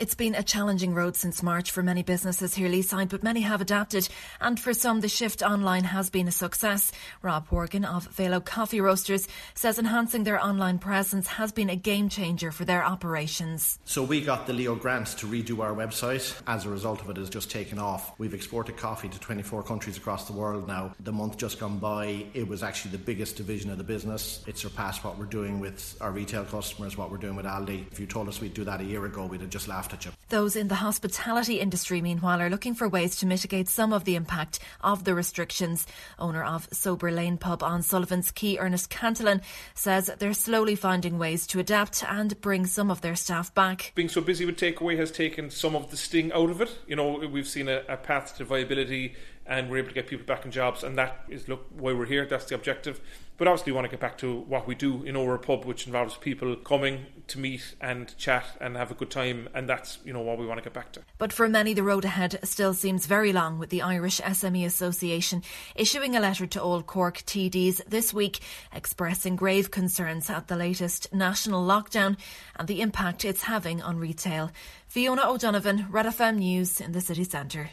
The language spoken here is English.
It's been a challenging road since March for many businesses here Leeside, but many have adapted, and for some the shift online has been a success. Rob Horgan of Velo Coffee Roasters says enhancing their online presence has been a game changer for their operations. So we got the Leo grant to redo our website. As a result of it, has just taken off. We've exported coffee to 24 countries across the world now. The month just gone by, it was actually the biggest division of the business. It surpassed what we're doing with our retail customers, what we're doing with Aldi. If you told us we'd do that a year ago, we'd have just laughed at you. Those in the hospitality industry, meanwhile, are looking for ways to mitigate some of the impact of the restrictions. Owner of Sober Lane Pub on Sullivan's Quay, Ernest Cantillon, says they're slowly finding ways to adapt and bring some of their staff back. Being so busy with takeaway has taken some of the sting out of it. You know, we've seen a path to viability and we're able to get people back in jobs, and that is, look, why we're here. That's the objective. But obviously we want to get back to what we do in our pub, which involves people coming to meet and chat and have a good time, and that's, you know, what we want to get back to. But for many, the road ahead still seems very long, with the Irish SME Association issuing a letter to all Cork TDs this week expressing grave concerns at the latest national lockdown and the impact it's having on retail. Fiona O'Donovan, Red FM News in the city centre.